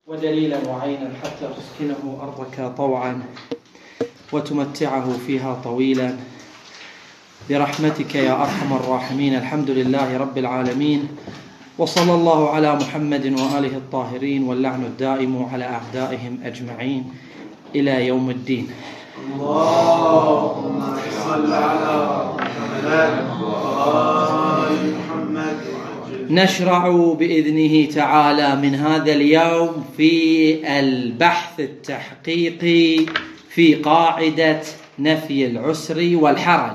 ودليلا وعينا حتى تسكنه أرضك طوعا وتمتعه فيها طويلا برحمتك يا أرحم الراحمين. الحمد لله رب العالمين، وصلى الله على محمد وآله الطاهرين، واللعن الدائم على أعدائهم أجمعين إلى يوم الدين. اللهم صل على محمد. نشرع بإذنه تعالى من هذا اليوم في البحث التحقيقي في قاعدة نفي العسر والحرج،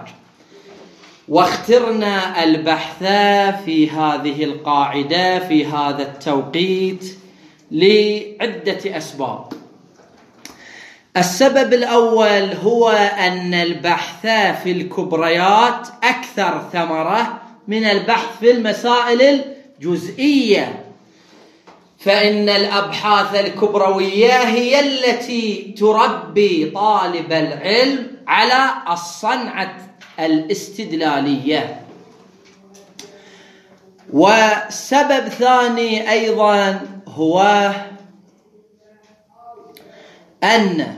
واخترنا البحث في هذه القاعدة في هذا التوقيت لعدة أسباب. السبب الأول هو أن البحث في الكبريات أكثر ثمرة من البحث في المسائل الجزئية، فإن الأبحاث الكبروية هي التي تربي طالب العلم على الصنعة الاستدلالية. وسبب ثاني أيضا هو أن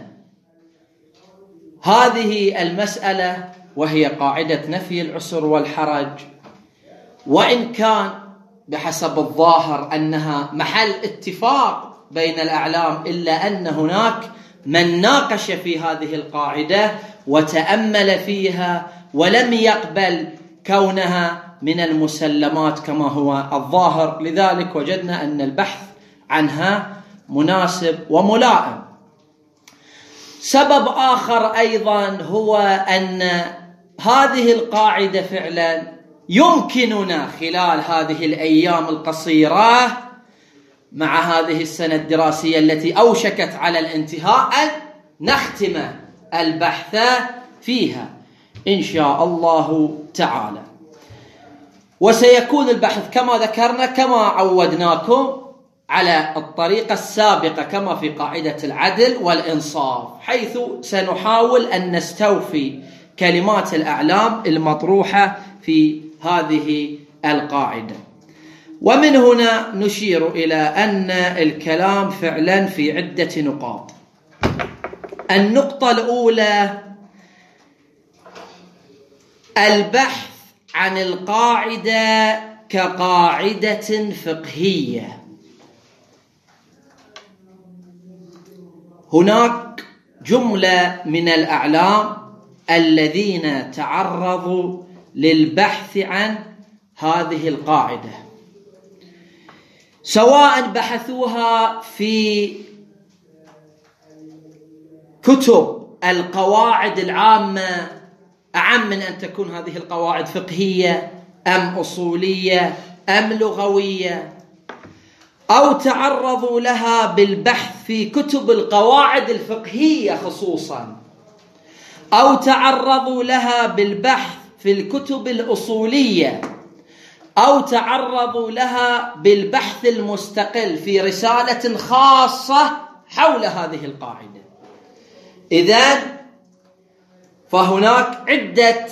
هذه المسألة وهي قاعدة نفي العسر والحرج، وإن كان بحسب الظاهر أنها محل اتفاق بين الأعلام، إلا أن هناك من ناقش في هذه القاعدة وتأمل فيها ولم يقبل كونها من المسلمات كما هو الظاهر، لذلك وجدنا أن البحث عنها مناسب وملائم. سبب آخر أيضا هو أن هذه القاعدة فعلا يمكننا خلال هذه الأيام القصيرة مع هذه السنة الدراسية التي أوشكت على الانتهاء أن نختم البحث فيها إن شاء الله تعالى. وسيكون البحث كما ذكرنا كما عودناكم على الطريقة السابقة كما في قاعدة العدل والإنصاف، حيث سنحاول أن نستوفي كلمات الأعلام المطروحة في هذه القاعدة. ومن هنا نشير إلى أن الكلام فعلا في عدة نقاط. النقطة الأولى البحث عن القاعدة كقاعدة فقهية. هناك جملة من الأعلام الذين تعرضوا للبحث عن هذه القاعدة، سواء بحثوها في كتب القواعد العامة، أعم من أن تكون هذه القواعد فقهية أم أصولية أم لغوية، أو تعرضوا لها بالبحث في كتب القواعد الفقهية خصوصا، أو تعرضوا لها بالبحث في الكتب الأصولية، أو تعرضوا لها بالبحث المستقل في رسالة خاصة حول هذه القاعدة. إذن فهناك عدة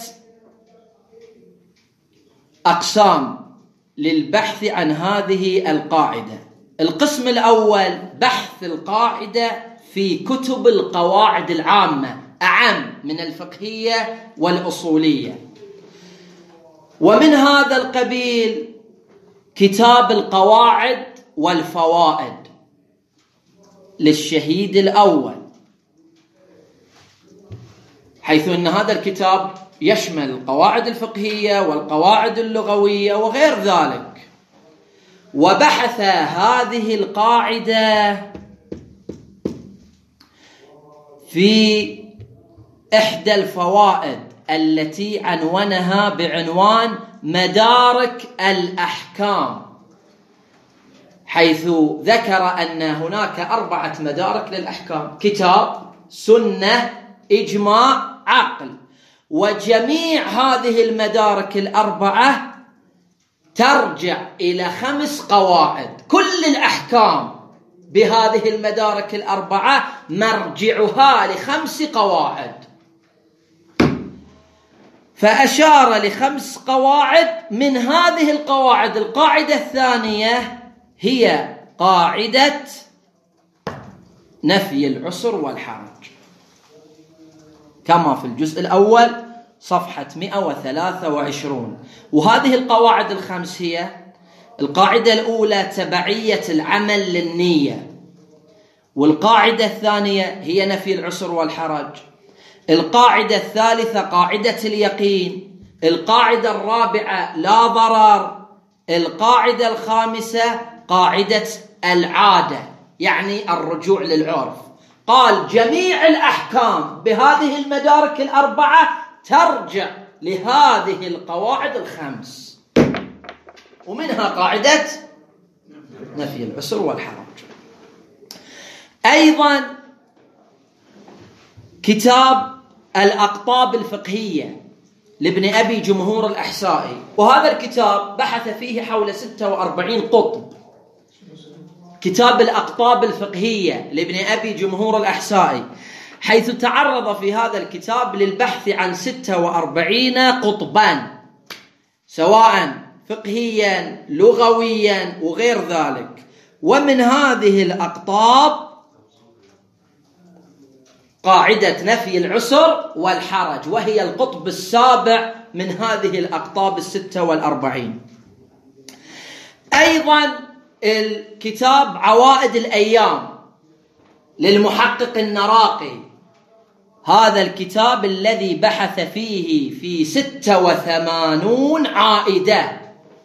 أقسام للبحث عن هذه القاعدة. القسم الأول بحث القاعدة في كتب القواعد العامة، أعم من الفقهية والأصولية. ومن هذا القبيل كتاب القواعد والفوائد للشهيد الأول، حيث أن هذا الكتاب يشمل القواعد الفقهية والقواعد اللغوية وغير ذلك. وبحث هذه القاعدة في إحدى الفوائد التي عنونها بعنوان مدارك الأحكام، حيث ذكر أن هناك 4 مدارك للأحكام: كتاب، سنة، إجماع، عقل. وجميع هذه المدارك 4 ترجع إلى 5 قواعد. كل الأحكام بهذه المدارك 4 مرجعها ل5 قواعد، فأشار ل5 قواعد. من هذه القواعد القاعدة الثانية هي قاعدة نفي العسر والحرج كما في الجزء الأول صفحة 123. وهذه القواعد الخمس هي: القاعدة الأولى تبعية العمل للنية، والقاعدة الثانية هي نفي العسر والحرج، القاعدة الثالثة قاعدة اليقين، القاعدة الرابعة لا ضرر، القاعدة الخامسة قاعدة العادة يعني الرجوع للعرف. قال جميع الأحكام بهذه المدارك الأربعة ترجع لهذه القواعد الخمس، ومنها قاعدة نفي العسر والحرج. أيضا كتاب الأقطاب الفقهية لابن أبي جمهور الأحسائي، وهذا الكتاب بحث فيه حول 46 قطب. كتاب الأقطاب الفقهية لابن أبي جمهور الأحسائي، حيث تعرض في هذا الكتاب للبحث عن 46 قطبا، سواء فقهيا لغويا وغير ذلك. ومن هذه الأقطاب قاعدة نفي العسر والحرج، وهي القطب السابع من هذه الأقطاب 46. أيضا الكتاب عوائد الأيام للمحقق النراقي، هذا الكتاب الذي بحث فيه في 86 عائدة.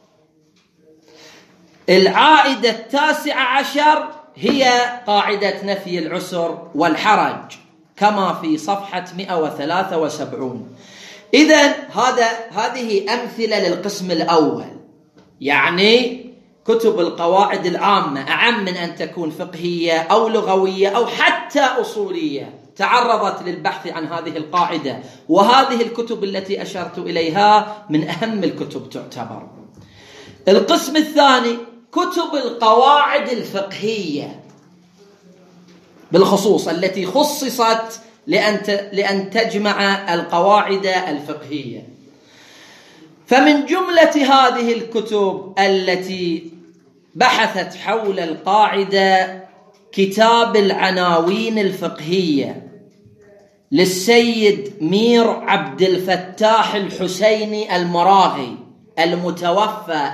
العائدة 19 هي قاعدة نفي العسر والحرج كما في صفحة 173. إذن هذه أمثلة للقسم الأول، يعني كتب القواعد العامة أعم من أن تكون فقهية أو لغوية أو حتى أصولية، تعرضت للبحث عن هذه القاعدة، وهذه الكتب التي أشرت إليها من أهم الكتب تعتبر. القسم الثاني كتب القواعد الفقهية بالخصوص، التي خصصت لأن تجمع القواعد الفقهية. فمن جملة هذه الكتب التي بحثت حول القاعدة كتاب العناوين الفقهية للسيد مير عبد الفتاح الحسيني المراغي المتوفى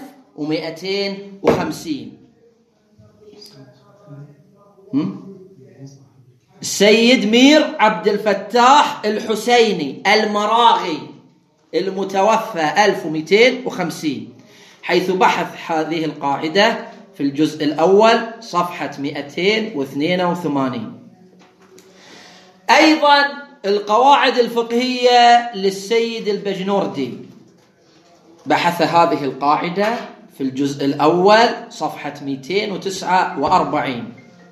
1250. السيد مير عبد الفتاح الحسيني المراغي المتوفى 1250، حيث بحث هذه القاعدة في الجزء الأول صفحة 282. أيضا القواعد الفقهية للسيد البجنوردي، بحث هذه القاعدة في الجزء الأول صفحة 249.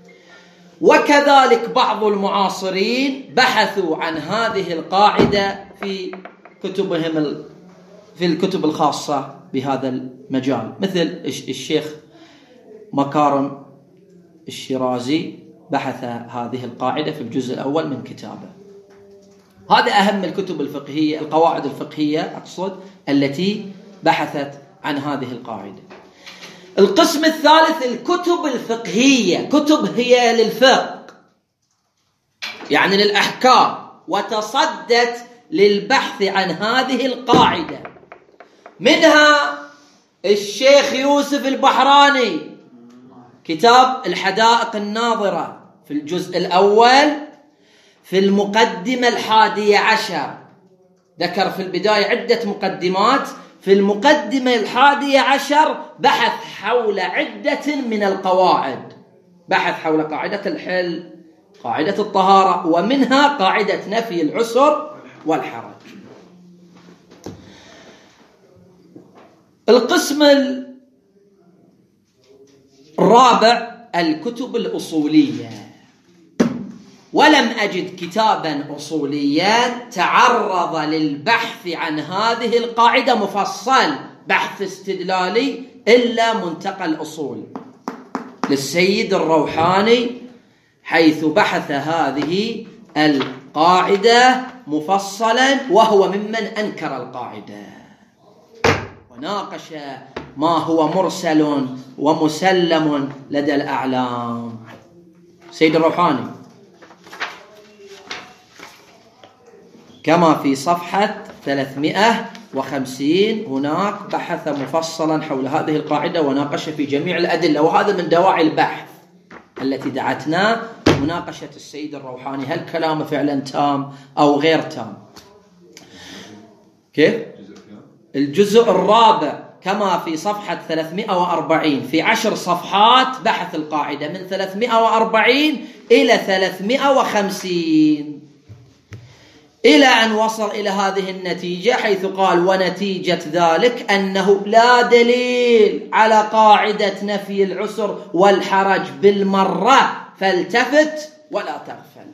وكذلك بعض المعاصرين بحثوا عن هذه القاعدة في كتبهم، في الكتب الخاصة بهذا المجال، مثل الشيخ مكارم الشيرازي بحث هذه القاعدة في الجزء الأول من كتابه. هذا أهم الكتب الفقهية، القواعد الفقهية أقصد، التي بحثت عن هذه القاعدة. القسم الثالث الكتب الفقهية، كتب هي للفقه يعني للأحكام، وتصدت للبحث عن هذه القاعدة، منها الشيخ يوسف البحراني كتاب الحدائق الناظرة في الجزء الأول في المقدمة 11، ذكر في البداية عدة مقدمات، في المقدمة 11 بحث حول عدة من القواعد، بحث حول قاعدة الحل، قاعدة الطهارة، ومنها قاعدة نفي العسر والحرج. القسم الرابع الكتب الأصولية، ولم أجد كتابا أصوليا تعرض للبحث عن هذه القاعدة مفصل بحث استدلالي إلا منتقى الأصول للسيد الروحاني، حيث بحث هذه القاعدة مفصلا، وهو ممن أنكر القاعدة وناقش ما هو مرسل ومسلم لدى الأعلام. سيد الروحاني كما في صفحة 350 هناك بحث مفصلا حول هذه القاعدة وناقش في جميع الأدلة، وهذا من دواعي البحث التي دعتنا مناقشة السيد الروحاني، هل كلامه فعلا تام أو غير تام. كيف؟ الجزء الرابع كما في صفحة 340 في 10 صفحات بحث القاعدة من 340 إلى 350 إلى أن وصل إلى هذه النتيجة، حيث قال: ونتيجة ذلك أنه لا دليل على قاعدة نفي العسر والحرج بالمرة، فالتفت ولا تغفل.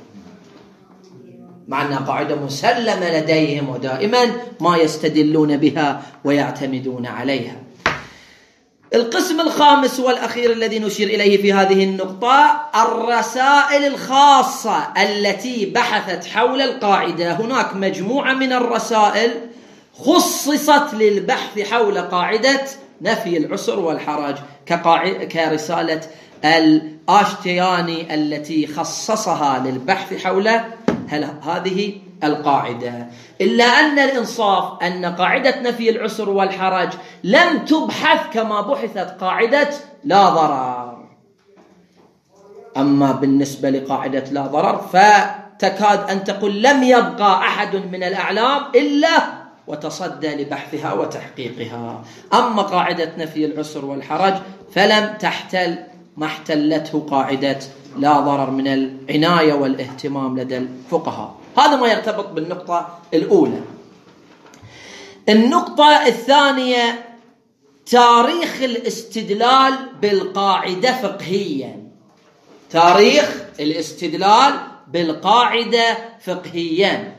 مع أنها قاعدة مسلمة لديهم ودائما ما يستدلون بها ويعتمدون عليها. القسم الخامس والأخير الذي نشير إليه في هذه النقطة الرسائل الخاصة التي بحثت حول القاعدة. هناك مجموعة من الرسائل خصصت للبحث حول قاعدة نفي العسر والحرج، كرسالة الآشتياني التي خصصها للبحث حول هذه القاعدة. إلا أن الإنصاف أن قاعدة نفي العسر والحرج لم تبحث كما بحثت قاعدة لا ضرر. أما بالنسبة لقاعدة لا ضرر فتكاد أن تقول لم يبقى أحد من الأعلام إلا وتصدى لبحثها وتحقيقها. أما قاعدة نفي العسر والحرج فلم تحتل ما احتلته قاعدة لا ضرر من العناية والاهتمام لدى الفقهاء. هذا ما يرتبط بالنقطة الأولى. النقطة الثانية تاريخ الاستدلال بالقاعدة فقهيا. تاريخ الاستدلال بالقاعدة فقهيا.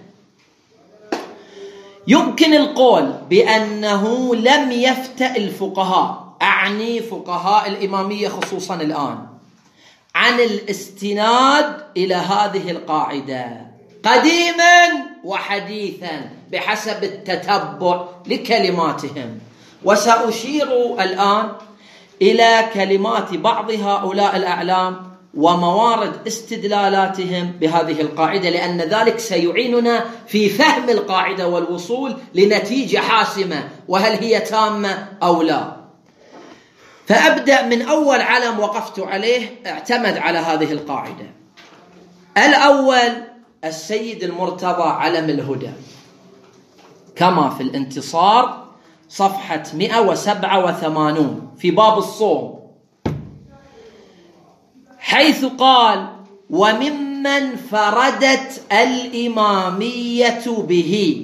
يمكن القول بأنه لم يفتأ الفقهاء، أعني فقهاء الإمامية خصوصا الآن، عن الاستناد إلى هذه القاعدة قديما وحديثا بحسب التتبع لكلماتهم. وسأشير الآن إلى كلمات بعض هؤلاء الأعلام وموارد استدلالاتهم بهذه القاعدة، لأن ذلك سيعيننا في فهم القاعدة والوصول لنتيجة حاسمة، وهل هي تامة أو لا. فأبدأ من أول علم وقفت عليه اعتمد على هذه القاعدة. الأول السيد المرتضى علم الهدى كما في الانتصار صفحة 187 في باب الصوم، حيث قال: وممن فردت الإمامية به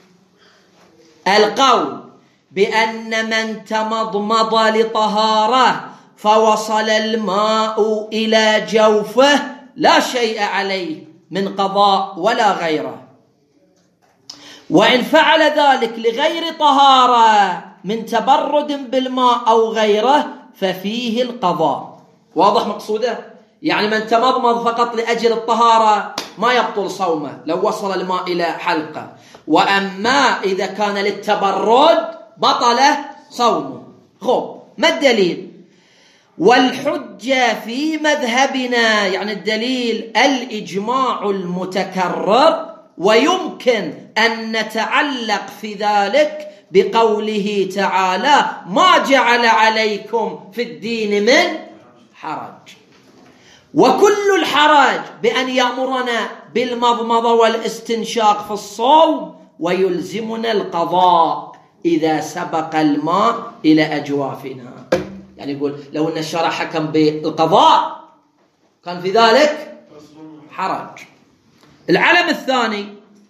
القول بأن من تمضمض لطهارة فوصل الماء إلى جوفه لا شيء عليه من قضاء ولا غيره، وإن فعل ذلك لغير طهارة من تبرد بالماء أو غيره ففيه القضاء. واضح مقصوده؟ يعني من تمضمض فقط لأجل الطهارة ما يبطل صومه لو وصل الماء إلى حلقه، وأما إذا كان للتبرد بطل صومه. خب، ما الدليل؟ والحجة في مذهبنا، يعني الدليل الإجماع المتكرر، ويمكن أن نتعلق في ذلك بقوله تعالى: ما جعل عليكم في الدين من حرج. وكل الحرج بأن يأمرنا بالمضمضة والاستنشاق في الصوم ويلزمنا القضاء إذا سبق الماء إلى أجوافنا. يعني يقول لو أن الشرع حكم بالقضاء كان في ذلك حرج. العلم الثاني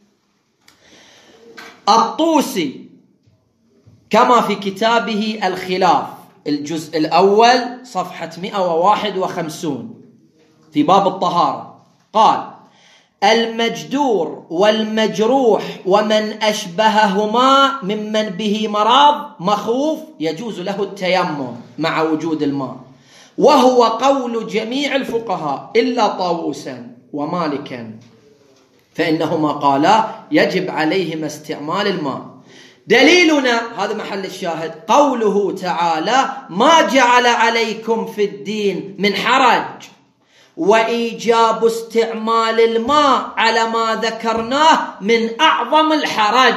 الطوسي كما في كتابه الخلاف الجزء الأول صفحة 151 في باب الطهارة، قال: المجدور والمجروح ومن أشبههما ممن به مرض مخوف يجوز له التيمم مع وجود الماء، وهو قول جميع الفقهاء إلا طاووسا ومالكا، فإنهما قالا يجب عليهما استعمال الماء. دليلنا هذا محل الشاهد قوله تعالى: ما جعل عليكم في الدين من حرج، وإيجاب استعمال الماء على ما ذكرناه من أعظم الحرج.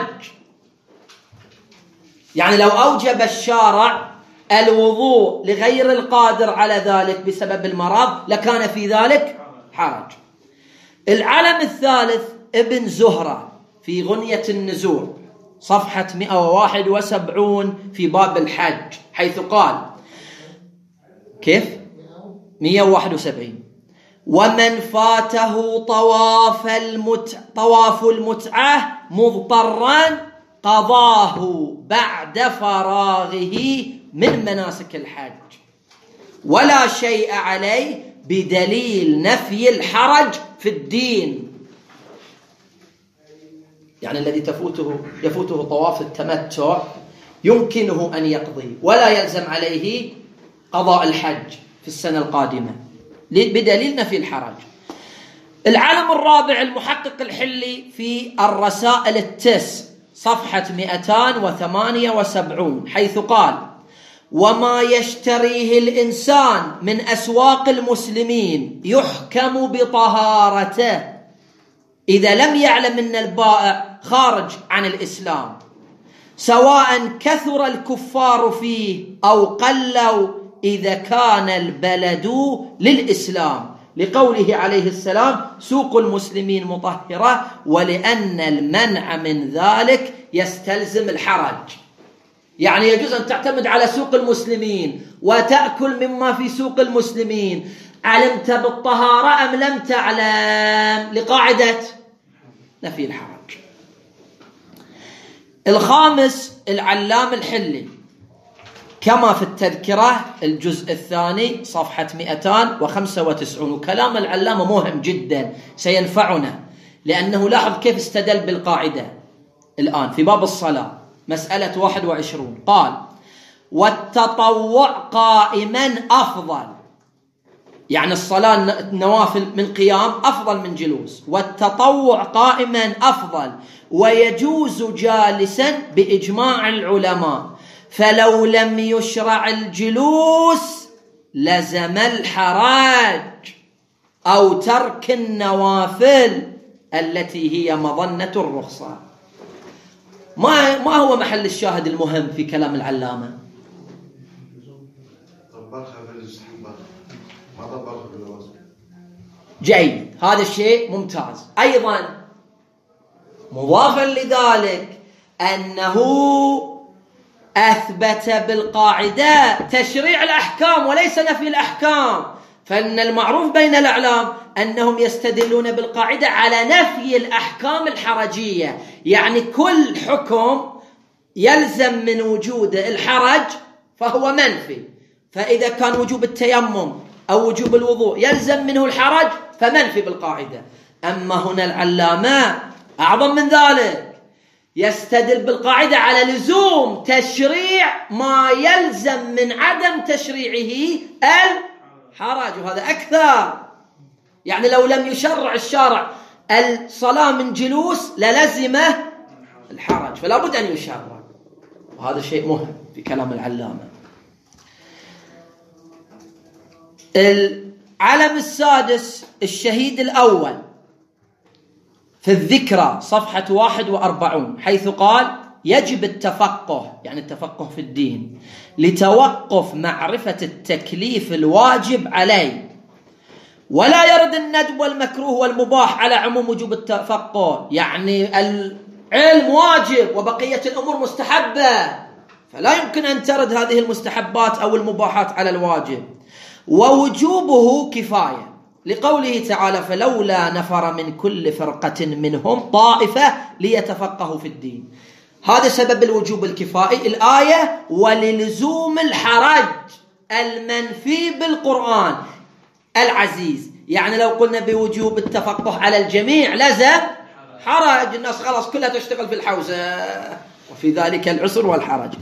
يعني لو أوجب الشارع الوضوء لغير القادر على ذلك بسبب المرض لكان في ذلك حرج. العلم الثالث ابن زهرة في غنية النزوع صفحة 171 في باب الحج، حيث قال كيف 171: ومن فاته طواف المتعة مضطرا قضاه بعد فراغه من مناسك الحج ولا شيء عليه بدليل نفي الحرج في الدين. يعني الذي يفوته طواف التمتع يمكنه أن يقضي ولا يلزم عليه قضاء الحج في السنة القادمة بدليل نفي الحرج. العالم الرابع المحقق الحلي في الرسائل التس صفحة 278 حيث قال: وما يشتريه الإنسان من أسواق المسلمين يحكم بطهارته إذا لم يعلم أن البائع خارج عن الإسلام، سواء كثر الكفار فيه أو قلوا، إذا كان البلد للإسلام، لقوله عليه السلام: سوق المسلمين مطهرة، ولأن المنع من ذلك يستلزم الحرج. يعني يجوز أن تعتمد على سوق المسلمين وتأكل مما في سوق المسلمين علمت بالطهارة أم لم تعلم، لقاعدة نفي الحرج. الخامس العلام الحلي كما في التذكرة الجزء الثاني صفحة 295، وكلام العلامة مهم جدا سينفعنا، لأنه لاحظ كيف استدل بالقاعدة الآن في باب الصلاة مسألة 21. قال: والتطوع قائما أفضل، يعني الصلاة النوافل من قيام أفضل من جلوس، والتطوع قائما أفضل، ويجوز جالسا بإجماع العلماء، فلو لم يشرع الجلوس لزم الحراج أو ترك النوافل التي هي مظنة الرخصة. ما هو محل الشاهد المهم في كلام العلامة؟ جيد، هذا الشيء ممتاز. أيضا مضافا لذلك أنه أثبت بالقاعدة تشريع الأحكام وليس نفي الأحكام، فإن المعروف بين الأعلام أنهم يستدلون بالقاعدة على نفي الأحكام الحرجية، يعني كل حكم يلزم من وجود الحرج فهو منفي، فإذا كان وجوب التيمم أو وجوب الوضوء يلزم منه الحرج فمنفي بالقاعدة. أما هنا العلامة أعظم من ذلك، يستدل بالقاعدة على لزوم تشريع ما يلزم من عدم تشريعه الحرج، وهذا أكثر. يعني لو لم يشرع الشارع الصلاة من جلوس للزمه الحرج، فلا بد أن يشرع، وهذا شيء مهم في كلام العلامة. العلم السادس الشهيد الأول في الذكرى صفحة 41 حيث قال: يجب التفقه، يعني التفقه في الدين، لتوقف معرفة التكليف الواجب عليه، ولا يرد الندب والمكروه والمباح على عموم وجوب التفقه، يعني العلم واجب وبقية الأمور مستحبة، فلا يمكن أن ترد هذه المستحبات أو المباحات على الواجب. ووجوبه كفاية، لقوله تعالى: فلولا نفر من كل فرقة منهم طائفة ليتفقهوا في الدين. هذا سبب الوجوب الكفائي الآية، وللزوم الحرج المنفي بالقرآن العزيز. يعني لو قلنا بوجوب التفقه على الجميع لزم حرج، الناس خلاص كلها تشتغل في الحوزة، وفي ذلك العسر والحرج.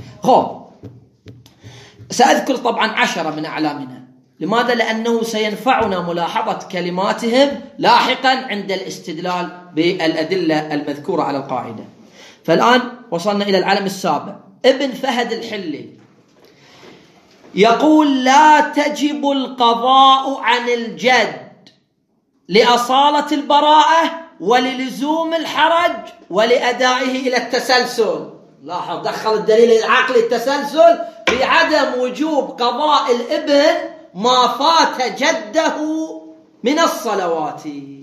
سأذكر طبعا 10 من أعلامنا. لماذا؟ لأنه سينفعنا ملاحظة كلماتهم لاحقا عند الاستدلال بالأدلة المذكورة على القاعدة. فالآن وصلنا إلى العلم السابع. ابن فهد الحلي يقول: لا تجب القضاء عن الجد لأصالة البراءة وللزوم الحرج ولأدائه إلى التسلسل. لاحظ دخل الدليل العقلي التسلسل في عدم وجوب قضاء الابن ما فات جده من الصلوات،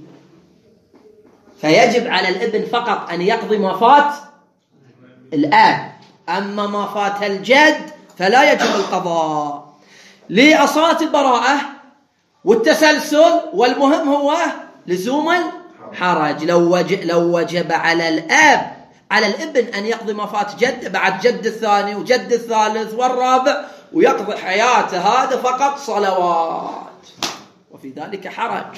فيجب على الابن فقط أن يقضي ما فات الآب، أما ما فات الجد فلا يجب القضاء لأصالة البراءة والتسلسل، والمهم هو لزوم الحرج. لو وجب على الآب على الابن أن يقضي ما فات جد بعد جد الثاني وجد الثالث والرابع ويقضي حياته هذا فقط صلوات، وفي ذلك حرج.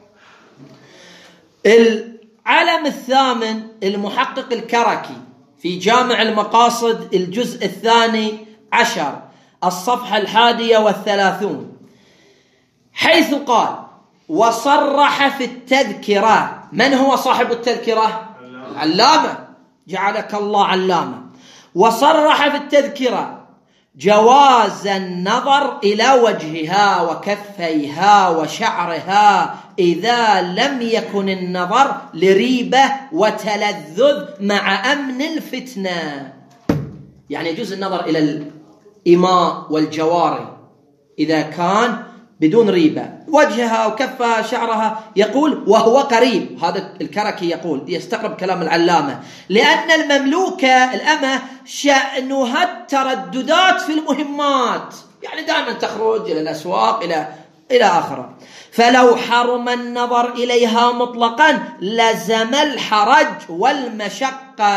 العلم الثامن المحقق الكركي في جامع المقاصد الجزء 12 الصفحة 31 حيث قال: وصرح في التذكرة. من هو صاحب التذكرة؟ العلامة، جعلك الله علامة. وصرح في التذكرة جواز النظر إلى وجهها وكفيها وشعرها إذا لم يكن النظر لريبة وتلذذ مع أمن الفتنة. يعني يجوز النظر إلى الإماء والجواري إذا كان بدون ريبة، وجهها وكفها شعرها. يقول وهو قريب، هذا الكركي يقول يستقرب كلام العلامة، لأن المملوكة الأمة شأنها الترددات في المهمات، يعني دائما تخرج إلى الأسواق إلى آخره، فلو حرم النظر إليها مطلقا لزم الحرج والمشقة.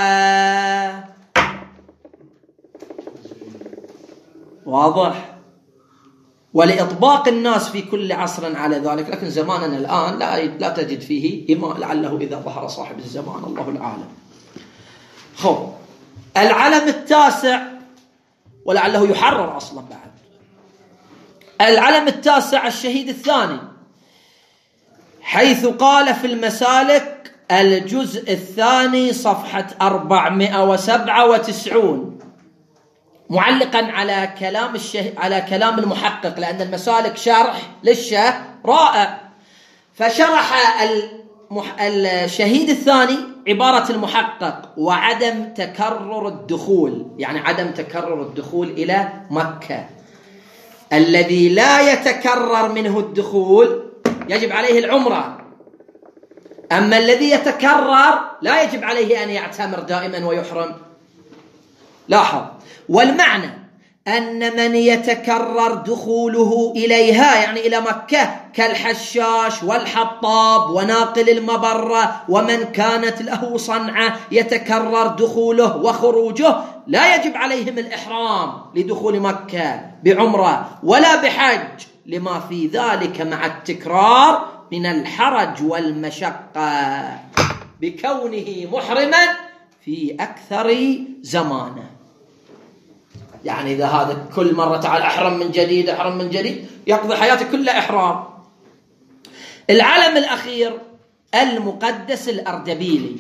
واضح؟ ولإطباق الناس في كل عصر على ذلك، لكن زماننا الآن لا تجد فيه إماء، لعله إذا ظهر صاحب الزمان الله العالم. العلم التاسع، ولعله يحرر أصلا بعد. العلم التاسع الشهيد الثاني، حيث قال في المسالك الجزء 2 صفحة 497 معلقا على كلام المحقق، لأن المسالك شرح للشيخ رائع، فشرح الشهيد الثاني عبارة المحقق: وعدم تكرر الدخول، يعني عدم تكرر الدخول إلى مكة. الذي لا يتكرر منه الدخول يجب عليه العمرة، أما الذي يتكرر لا يجب عليه أن يعتمر دائما ويحرم. لاحظ، والمعنى أن من يتكرر دخوله إليها يعني إلى مكة كالحشاش والحطاب وناقل المبرة ومن كانت له صنعة يتكرر دخوله وخروجه لا يجب عليهم الإحرام لدخول مكة بعمرة ولا بحج، لما في ذلك مع التكرار من الحرج والمشقة بكونه محرما في أكثر زمانه. يعني إذا هذا كل مرة تعال أحرم من جديد يقضي حياته كلها إحرام. العلم الأخير المقدس الأردبيلي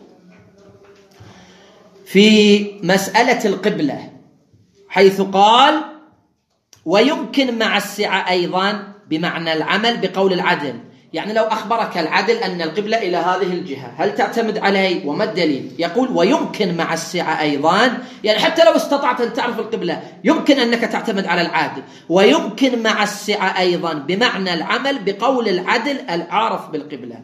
في مسألة القبلة، حيث قال: ويمكن مع السعة أيضا بمعنى العمل بقول العدل. يعني لو أخبرك العدل أن القبلة إلى هذه الجهة هل تعتمد عليه؟ وما الدليل؟ يقول ويمكن مع السعة أيضا، يعني حتى لو استطعت أن تعرف القبلة يمكن أنك تعتمد على العادل. ويمكن مع السعة أيضا بمعنى العمل بقول العدل العارف بالقبلة.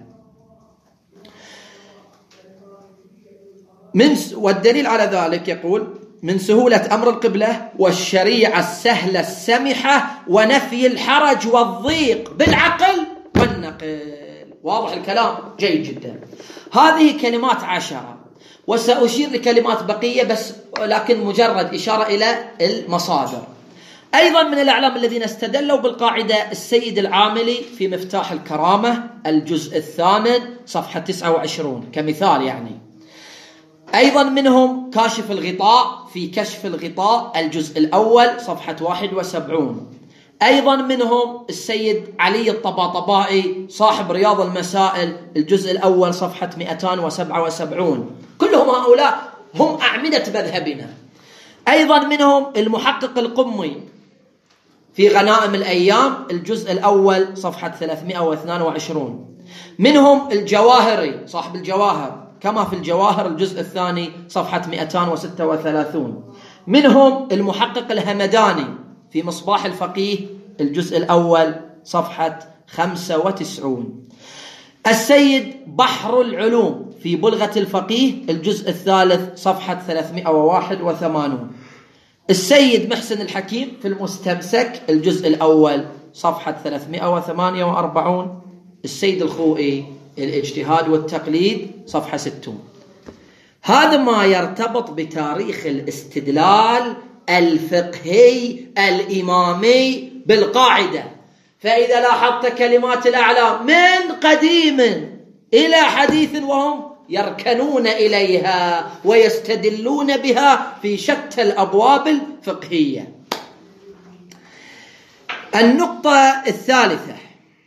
والدليل على ذلك يقول: من سهولة أمر القبلة والشريعة السهلة السمحة ونفي الحرج والضيق بالعقل والنقل. واضح الكلام؟ جيد جدا. هذه كلمات 10، وسأشير لكلمات بقية بس، لكن مجرد إشارة إلى المصادر. أيضا من الأعلام الذين استدلوا بالقاعدة السيد العاملي في مفتاح الكرامة الجزء 8 صفحة 29 كمثال. يعني أيضا منهم كاشف الغطاء في كشف الغطاء الجزء الأول صفحة 71. أيضا منهم السيد علي الطباطبائي صاحب رياض المسائل الجزء الأول صفحة 277. كلهم هؤلاء هم أعمدة مذهبنا. أيضا منهم المحقق القمي في غنائم الأيام الجزء الأول صفحة 322. منهم الجواهري صاحب الجواهر كما في الجواهر الجزء الثاني صفحة 236. منهم المحقق الهمداني في مصباح الفقيه الجزء الأول صفحة 95. السيد بحر العلوم في بلغة الفقيه الجزء الثالث صفحة 381. السيد محسن الحكيم في المستمسك الجزء الأول صفحة 348. السيد الخوئي الاجتهاد والتقليد صفحة 60. هذا ما يرتبط بتاريخ الاستدلال الفقهي الإمامي بالقاعدة. فإذا لاحظت كلمات الأعلام من قديم إلى حديث وهم يركنون إليها ويستدلون بها في شتى الأبواب الفقهية. النقطة الثالثة: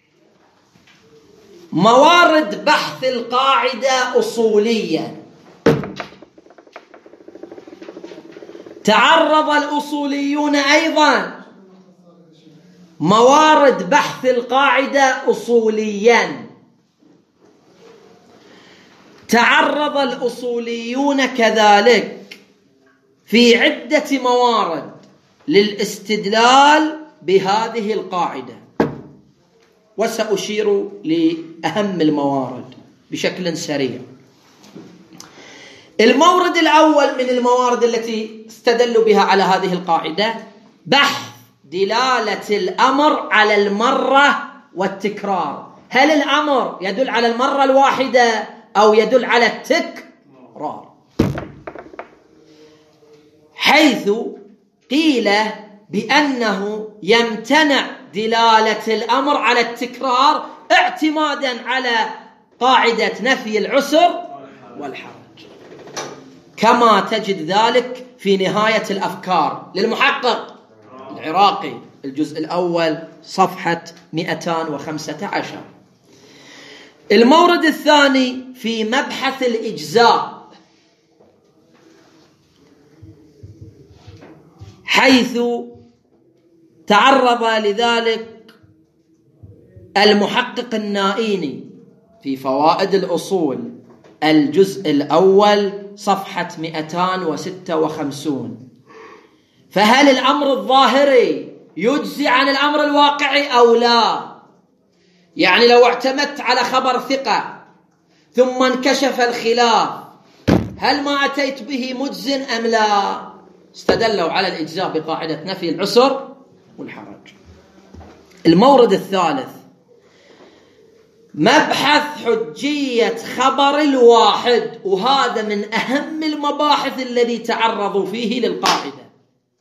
موارد بحث القاعدة أصوليا. تعرض الأصوليون أيضا موارد بحث القاعدة أصوليا. تعرض الأصوليون كذلك في عدة موارد للاستدلال بهذه القاعدة، وسأشير لأهم الموارد بشكل سريع. المورد الأول من الموارد التي استدلوا بها على هذه القاعدة بحث دلالة الأمر على المرة والتكرار. هل الأمر يدل على المرة الواحدة أو يدل على التكرار؟ حيث قيل بأنه يمتنع دلالة الأمر على التكرار اعتمادا على قاعدة نفي العسر والحرج، كما تجد ذلك في نهاية الأفكار للمحقق العراقي الجزء الأول صفحة 215. المورد الثاني في مبحث الإجزاء، حيث تعرض لذلك المحقق النائيني في فوائد الأصول الجزء الأول صفحة 256. فهل الأمر الظاهري يجزي عن الأمر الواقعي أو لا؟ يعني لو اعتمدت على خبر ثقة ثم انكشف الخلاف، هل ما أتيت به مجز أم لا؟ استدلوا على الإجزاء بقاعدة نفي العسر والحرج. المورد الثالث مبحث حجية خبر الواحد، وهذا من أهم المباحث الذي تعرضوا فيه للقاعدة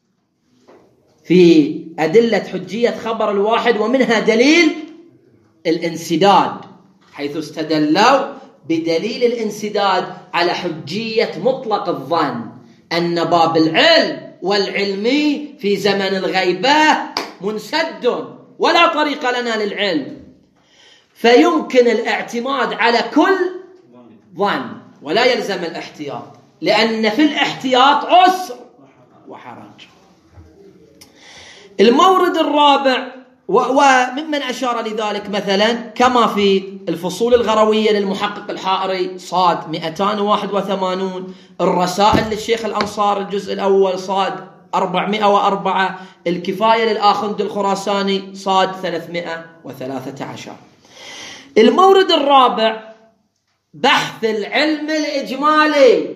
في أدلة حجية خبر الواحد، ومنها دليل الانسداد، حيث استدلوا بدليل الانسداد على حجية مطلق الظن أن باب العلم والعلمي في زمن الغيبة منسد ولا طريق لنا للعلم، فيمكن الاعتماد على كل ظن ولا يلزم الاحتياط، لأن في الاحتياط عسر وحرج. المورد الرابع وممن أشار لذلك مثلا كما في الفصول الغروية للمحقق الحائري صاد 281، الرسائل للشيخ الأنصار الجزء الأول صاد 404، الكفاية للآخند الخراساني صاد 313. المورد الرابع بحث العلم الإجمالي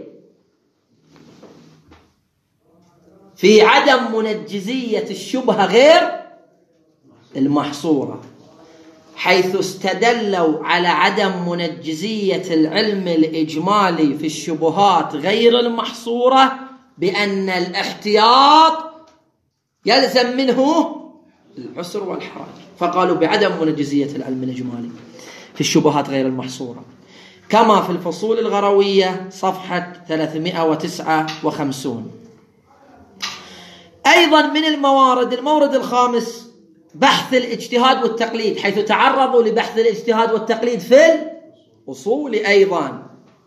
في عدم منجزية الشبهة غير المحصورة، حيث استدلوا على عدم منجزية العلم الإجمالي في الشبهات غير المحصورة بأن الاحتياط يلزم منه العسر والحرج، فقالوا بعدم منجزية العلم الإجمالي في الشبهات غير المحصورة، كما في الفصول الغروية صفحة 359. أيضا من الموارد المورد الخامس بحث الاجتهاد والتقليد، حيث تعرضوا لبحث الاجتهاد والتقليد في الأصول أيضا.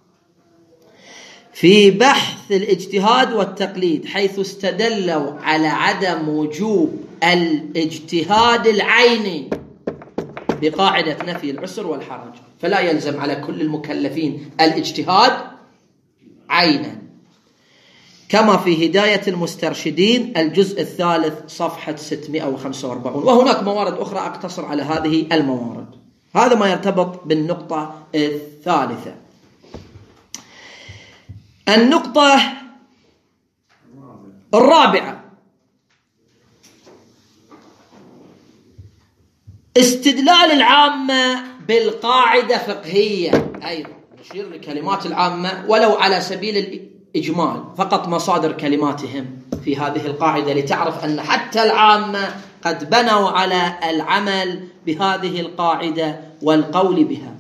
في بحث الاجتهاد والتقليد حيث استدلوا على عدم وجوب الاجتهاد العيني بقاعدة نفي العسر والحرج، فلا يلزم على كل المكلفين الاجتهاد عينا، كما في هداية المسترشدين الجزء الثالث صفحة 645. وهناك موارد أخرى أقتصر على هذه الموارد. هذا ما يرتبط بالنقطة الثالثة. النقطة الرابعة: استدلال العامة بالقاعدة فقهية. أيضا نشير لكلمات العامة ولو على سبيل الإجمال، فقط مصادر كلماتهم في هذه القاعدة لتعرف أن حتى العامة قد بنوا على العمل بهذه القاعدة والقول بها.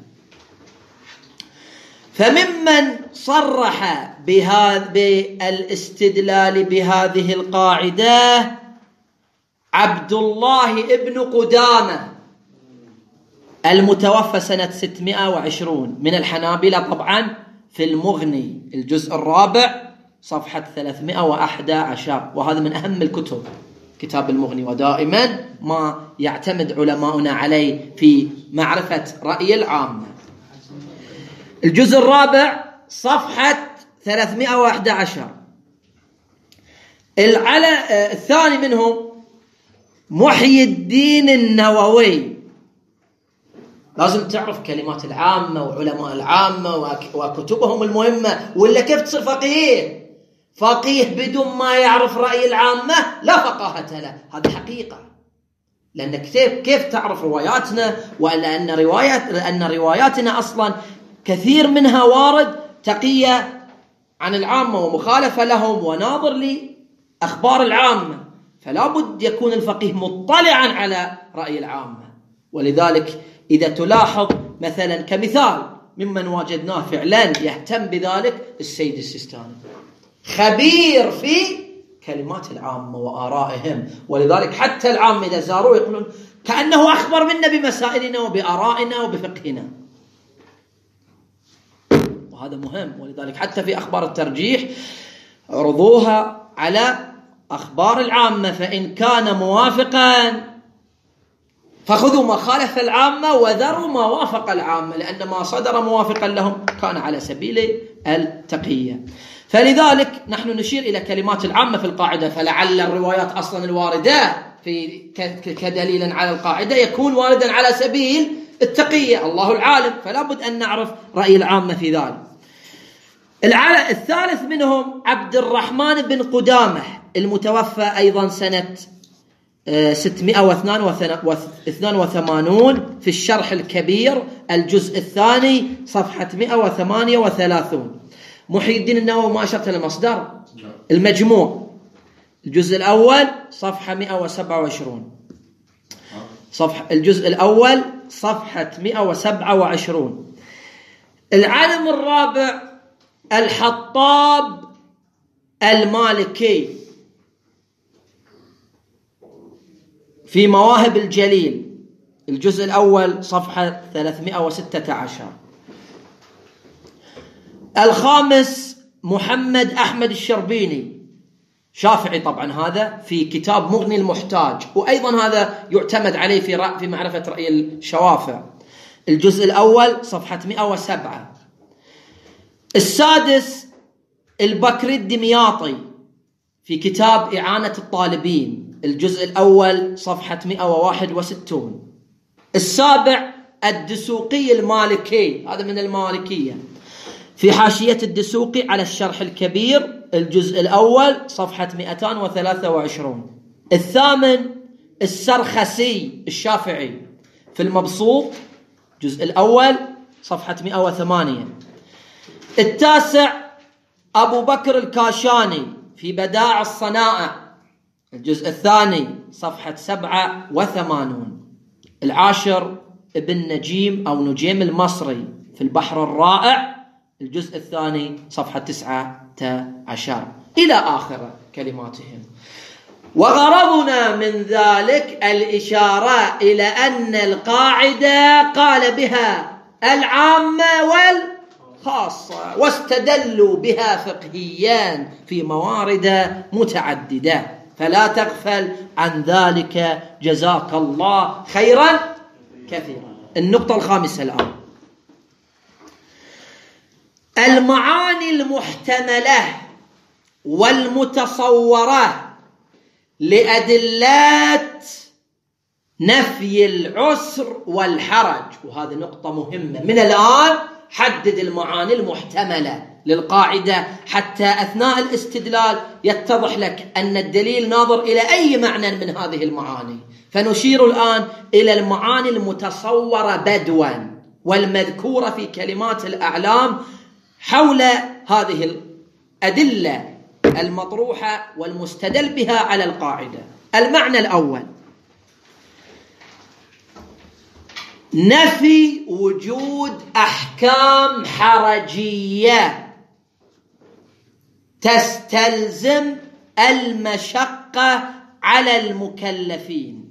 فممن صرح بالاستدلال بهذه القاعدة عبد الله ابن قدامة المتوفى سنة 620 من الحنابلة، طبعا في المغني الجزء الرابع صفحة 311، وهذا من أهم الكتب كتاب المغني، ودائما ما يعتمد علماؤنا عليه في معرفة رأي العامة. الجزء الرابع صفحة 311. الثاني منهم محي الدين النووي. لازم تعرف كلمات العامة وعلماء العامة وكتبهم المهمة، ولا كيف تصير فقيه؟ فقيه بدون ما يعرف رأي العامة لا فقاهة له. هذه حقيقة، لأن كيف تعرف رواياتنا، لأن رواياتنا أصلا كثير منها وارد تقية عن العامة ومخالفة لهم وناظر لأخبار العامة، فلا بد يكون الفقيه مطلعا على رأي العامة. ولذلك إذا تلاحظ مثلا كمثال ممن وجدناه فعلا يهتم بذلك السيد السيستاني، خبير في كلمات العامة وآرائهم، ولذلك حتى العامة إذا زاروه يقولون كأنه أخبر منا بمسائلنا وبآرائنا وبفقهنا، وهذا مهم. ولذلك حتى في أخبار الترجيح عرضوها على أخبار العامة، فإن كان موافقا فخذوا ما خالف العامة وذروا ما وافق العامة، لأن ما صدر موافقا لهم كان على سبيل التقية. فلذلك نحن نشير إلى كلمات العامة في القاعدة، فلعل الروايات أصلا الواردة كدليل على القاعدة يكون واردا على سبيل التقية، الله العالم، فلا بد أن نعرف رأي العامة في ذلك. الثالث منهم عبد الرحمن بن قدامة المتوفى أيضا سنة 682 في الشرح الكبير الجزء الثاني صفحة 138. محي الدين النووي ما أشرت المصدر المجموع الجزء الأول صفحة 127، الجزء الأول صفحة 127. العالم الرابع الحطاب المالكي في مواهب الجليل الجزء الأول صفحة 316. الخامس محمد أحمد الشربيني، شافعي طبعا، هذا في كتاب مغني المحتاج، وأيضا هذا يعتمد عليه في معرفة رأي الشوافع الجزء الأول صفحة 107. السادس البكري الدمياطي في كتاب إعانة الطالبين الجزء الأول صفحة 161. السابع الدسوقي المالكي، هذا من المالكية، في حاشية الدسوقي على الشرح الكبير الجزء الأول صفحة 223. الثامن السرخسي الشافعي في المبسوط الجزء الأول صفحة 108. التاسع أبو بكر الكاشاني في بدائع الصنائع الجزء الثاني صفحة 87. العاشر ابن نجيم أو نجيم المصري في البحر الرائع الجزء الثاني صفحة 19 إلى آخر كلماتهم. وغرضنا من ذلك الإشارة إلى أن القاعدة قال بها العامة والخاصة، واستدلوا بها فقهيان في موارد متعددة. فلا تغفل عن ذلك، جزاك الله خيرا كثيرا. النقطة الخامسة الآن، المعاني المحتملة والمتصورة لأدلات نفي العسر والحرج. وهذه نقطة مهمة. من الآن حدد المعاني المحتملة للقاعدة حتى أثناء الاستدلال يتضح لك أن الدليل ناظر إلى أي معنى من هذه المعاني. فنشير الآن إلى المعاني المتصورة بدوا والمذكورة في كلمات الأعلام حول هذه الأدلة المطروحة والمستدل بها على القاعدة. المعنى الأول: نفي وجود أحكام حرجية تستلزم المشقة على المكلفين،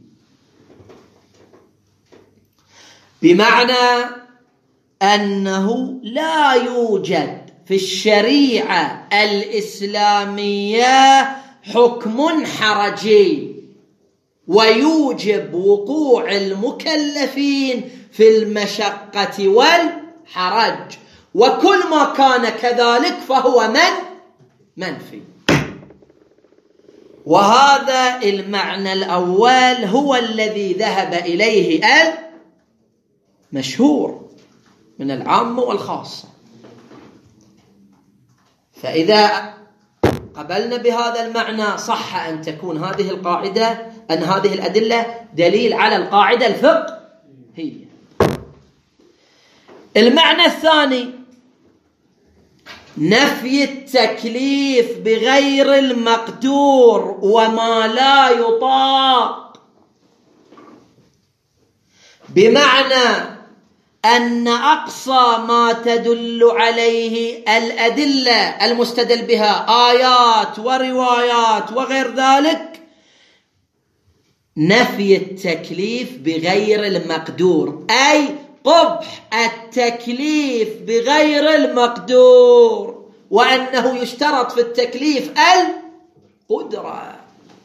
بمعنى أنه لا يوجد في الشريعة الإسلامية حكم حرجي ويوجب وقوع المكلفين في المشقة والحرج، وكل ما كان كذلك فهو منفي. وهذا المعنى الأول هو الذي ذهب إليه المشهور من العامة والخاصة. فإذا قبلنا بهذا المعنى صح أن تكون هذه القاعدة، أن هذه الأدلة دليل على القاعدة الفقهية. المعنى الثاني: نفي التكليف بغير المقدور وما لا يطاق، بمعنى أن أقصى ما تدل عليه الأدلة المستدل بها آيات وروايات وغير ذلك نفي التكليف بغير المقدور، أي قبح التكليف بغير المقدور، وأنه يشترط في التكليف القدرة.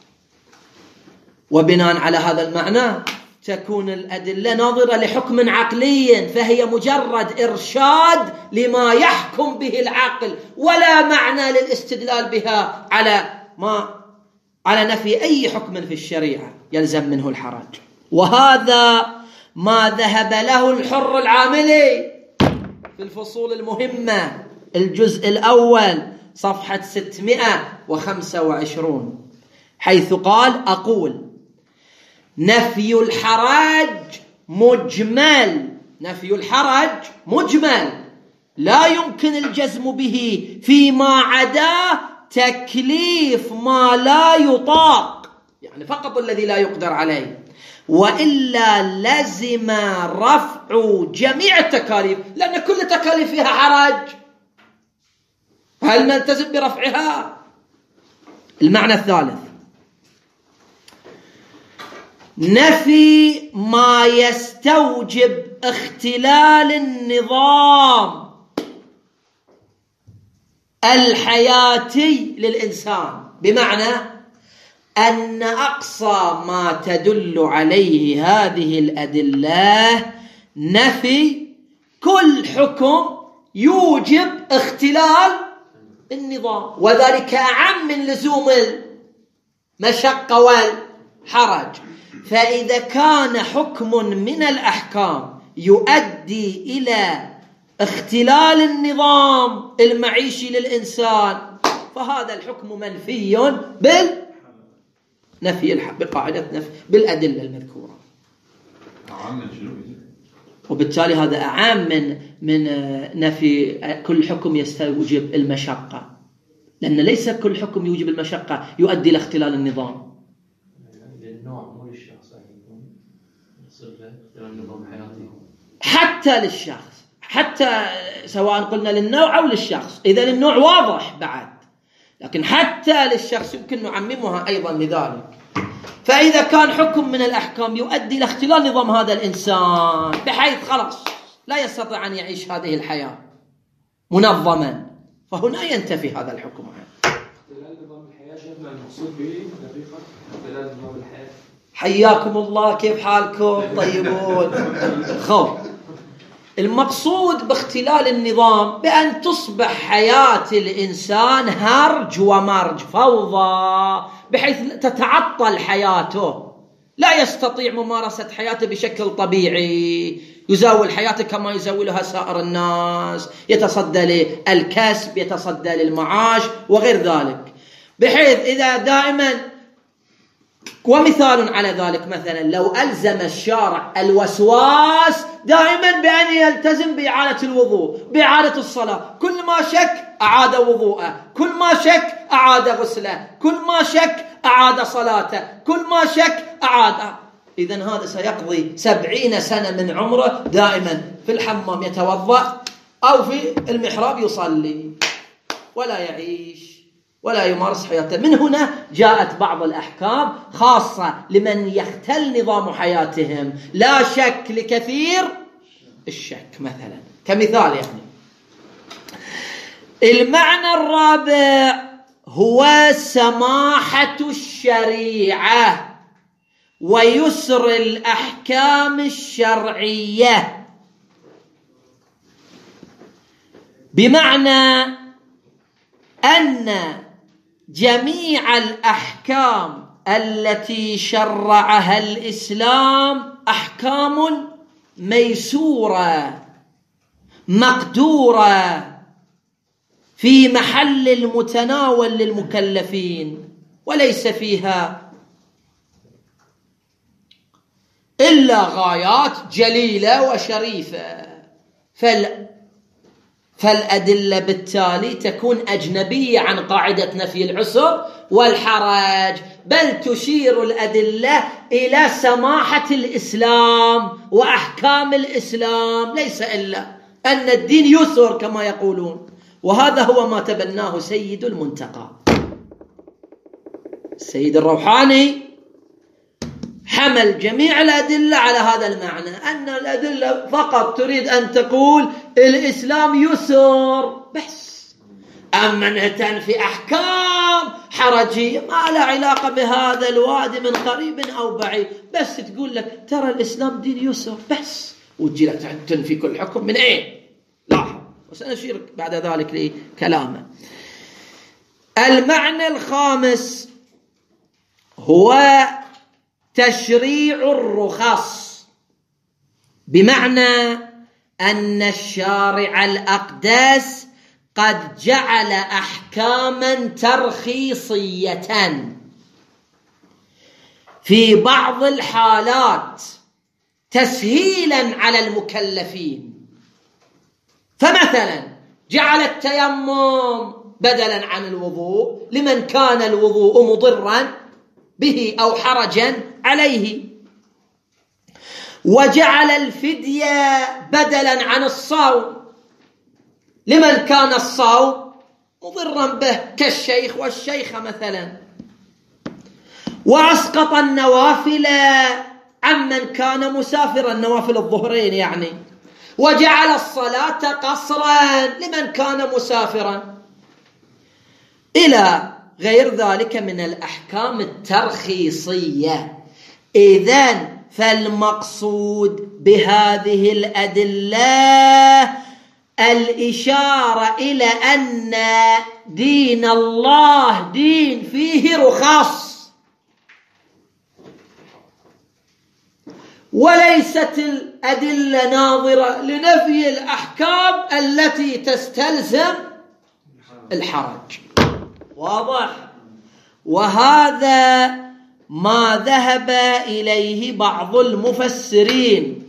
وبناء على هذا المعنى تكون الأدلة ناظرة لحكم عقلي، فهي مجرد إرشاد لما يحكم به العقل، ولا معنى للاستدلال بها على نفي أي حكم في الشريعة يلزم منه الحرج. وهذا ما ذهب له الحر العاملي في الفصول المهمة، الجزء الأول صفحة 625، حيث قال: أقول نفي الحرج مجمل، نفي الحرج مجمل لا يمكن الجزم به فيما عدا تكليف ما لا يطاق، يعني فقط الذي لا يقدر عليه، وإلا لزم رفع جميع التكاليف، لأن كل تكاليف فيها حرج، هل نلتزم برفعها؟ المعنى الثالث: نفي ما يستوجب اختلال النظام الحياتي للإنسان، بمعنى أن أقصى ما تدل عليه هذه الأدلة نفي كل حكم يوجب اختلال النظام، وذلك أعم من لزوم المشقة والحرج. فإذا كان حكم من الأحكام يؤدي إلى اختلال النظام المعيشي للإنسان فهذا الحكم منفي بقاعدة نفي بالأدلة المذكورة. وبالتالي هذا أعم من نفي كل حكم يستوجب المشقة، لأن ليس كل حكم يوجب المشقة يؤدي إلى اختلال النظام. حتى للشخص، حتى سواء قلنا للنوع أو للشخص، إذا للنوع واضح بعد، لكن حتى للشخص يمكن نعممها أيضا لذلك. فإذا كان حكم من الأحكام يؤدي إلى اختلال نظام هذا الإنسان بحيث خلاص لا يستطيع أن يعيش هذه الحياة منظما، فهنا ينتفي هذا الحكم. اختلال نظام الحياة شيخنا حياكم الله، كيف حالكم؟ طيبون؟ خب، المقصود باختلال النظام بأن تصبح حياة الإنسان هرج ومرج، فوضى، بحيث تتعطل حياته، لا يستطيع ممارسة حياته بشكل طبيعي، يزاول حياته كما يزاولها سائر الناس، يتصدى للكسب، يتصدى للمعاش وغير ذلك، بحيث إذا دائما، ومثال على ذلك مثلا لو ألزم الشارع الوسواس دائما بأن يلتزم بإعادة الوضوء، بإعادة الصلاة، كل ما شك أعاد وضوءه، كل ما شك أعاد غسله، كل ما شك أعاد صلاته، كل ما شك أعاد، إذن هذا سيقضي 70 سنة من عمره دائما في الحمام يتوضأ أو في المحراب يصلي، ولا يعيش ولا يمارس حياته. من هنا جاءت بعض الأحكام خاصة لمن يختل نظام حياتهم، لا شك لكثير الشك مثلا، كمثال يعني. المعنى الرابع هو سماحة الشريعة ويسر الأحكام الشرعية، بمعنى أن جميع الأحكام التي شرعها الإسلام أحكام ميسورة مقدورة في محل المتناول للمكلفين، وليس فيها إلا غايات جليلة وشريفة، فالأدلة بالتالي تكون أجنبية عن قاعدة نفي العسر والحرج، بل تشير الأدلة إلى سماحة الإسلام وأحكام الإسلام، ليس إلا أن الدين يسر كما يقولون، وهذا هو ما تبناه سيد المنتقى السيد الروحاني، حمل جميع الأدلة على هذا المعنى، أن الأدلة فقط تريد أن تقول الإسلام يسر بس، أما أنها تنفي أحكام حرجية ما لا علاقة بهذا الوادي من قريب أو بعيد، بس تقول لك ترى الإسلام دين يسر بس، وتجي لك تنفي كل حكم من أين؟ لاحظ، وسنشير بعد ذلك لكلامه. المعنى الخامس هو تشريع الرخص، بمعنى أن الشارع الأقدس قد جعل أحكاما ترخيصية في بعض الحالات تسهيلا على المكلفين، فمثلا جعل التيمم بدلا عن الوضوء لمن كان الوضوء مضرا به أو حرجا عليه، وجعل الفدية بدلا عن الصوم لمن كان الصوم مضرا به كالشيخ والشيخة مثلا، وأسقط النوافل عمن كان مسافرا، نوافل الظهرين يعني، وجعل الصلاة قصرا لمن كان مسافرا، إلى غير ذلك من الأحكام الترخيصية. إذن فالمقصود بهذه الأدلة الإشارة إلى أن دين الله دين فيه رخص، وليست الأدلة ناظرة لنفي الأحكام التي تستلزم الحرج. واضح؟ وهذا ما ذهب إليه بعض المفسرين،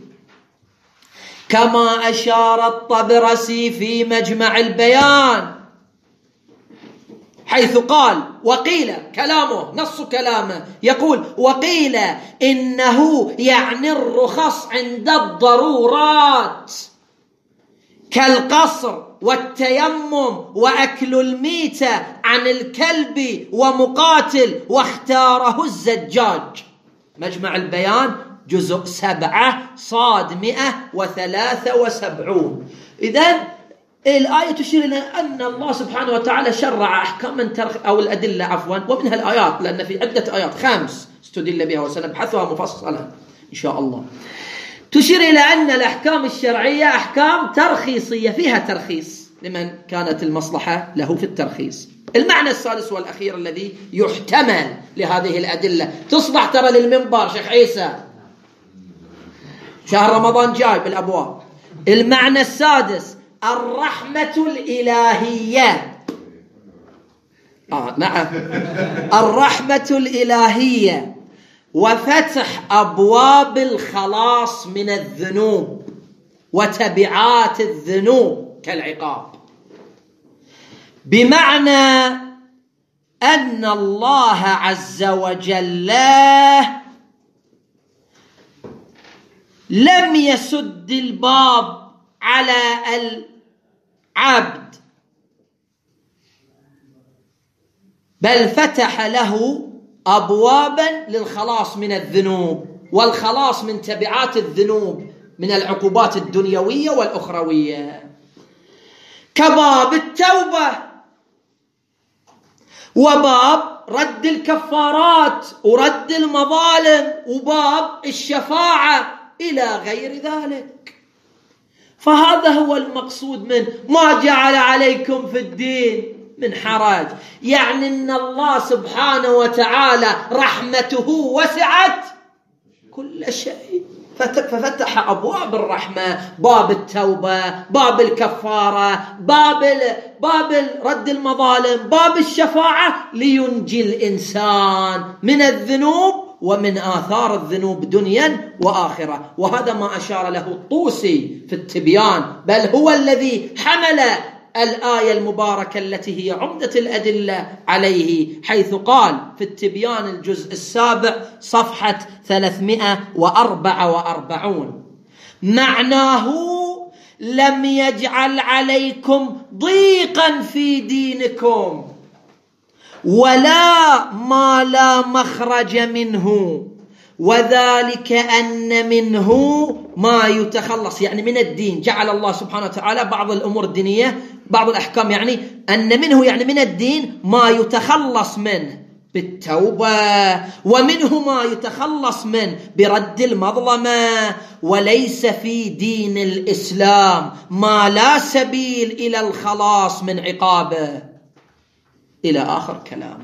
كما أشار الطبرسي في مجمع البيان، حيث قال وقيل، كلامه نص كلامه يقول وقيل إنه يعني الرخص عند الضرورات كالقصر والتيمم وأكل الميتة عن الكلب ومقاتل، واختاره الزجاج. مجمع البيان جزء 7 صاد 173. إذن الآية تشير إلى أن الله سبحانه وتعالى شرع أحكاما أو الأدلة عفوا، ومنها الآيات، لأن في عدة آيات 5 استدل بها وسنبحثها مفصلا إن شاء الله، تشير إلى أن الأحكام الشرعية أحكام ترخيصية، فيها ترخيص لمن كانت المصلحة له في الترخيص. المعنى الثالث والأخير الذي يحتمل لهذه الأدلة، تصبح ترى للمنبر شيخ عيسى، شهر رمضان جاي بالأبواب. المعنى السادس الرحمة الإلهية. نعم، الرحمة الإلهية وفتح أبواب الخلاص من الذنوب وتبعات الذنوب كالعقاب، بمعنى أن الله عز وجل لم يسد الباب على العبد، بل فتح له أبوابا للخلاص من الذنوب والخلاص من تبعات الذنوب من العقوبات الدنيوية والأخروية، كباب التوبة وباب رد الكفارات ورد المظالم وباب الشفاعة إلى غير ذلك. فهذا هو المقصود من ما جعل عليكم في الدين من حرج، يعني أن الله سبحانه وتعالى رحمته وسعت كل شيء، ففتح أبواب الرحمة، باب التوبة، باب الكفارة، باب رد المظالم، باب الشفاعة، لينجي الإنسان من الذنوب ومن آثار الذنوب دنيا وآخرة. وهذا ما أشار له الطوسي في التبيان، بل هو الذي حمل الآية المباركة التي هي عمدة الأدلة عليه، حيث قال في التبيان الجزء 7 صفحة 344: معناه لم يجعل عليكم ضيقا في دينكم ولا ما لا مخرج منه، وذلك أن منه ما يتخلص، يعني من الدين جعل الله سبحانه وتعالى بعض الأمور الدينية، بعض الأحكام، يعني أن منه يعني من الدين ما يتخلص منه بالتوبة، ومنه ما يتخلص منه برد المظلمة، وليس في دين الإسلام ما لا سبيل إلى الخلاص من عقابه، إلى آخر كلامه.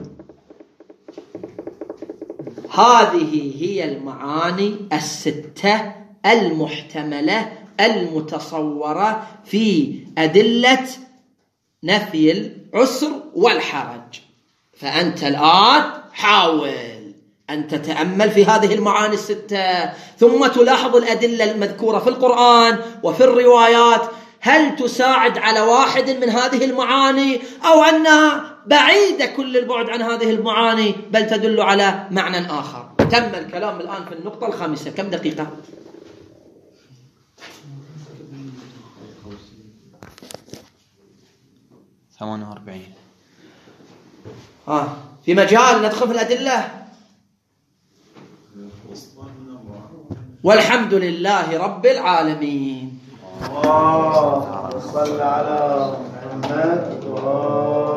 هذه هي المعاني الستة المحتملة المتصورة في أدلة نفي العسر والحرج. فأنت الآن حاول أن تتأمل في هذه المعاني الستة، ثم تلاحظ الأدلة المذكورة في القرآن وفي الروايات، هل تساعد على واحد من هذه المعاني أو أنها بعيدة كل البعد عن هذه المعاني بل تدل على معنى آخر. تم الكلام الآن في النقطة الخامسة. كم دقيقة؟ 48. في مجال ندخل في الأدلة. والحمد لله رب العالمين. اللهم صل على محمد.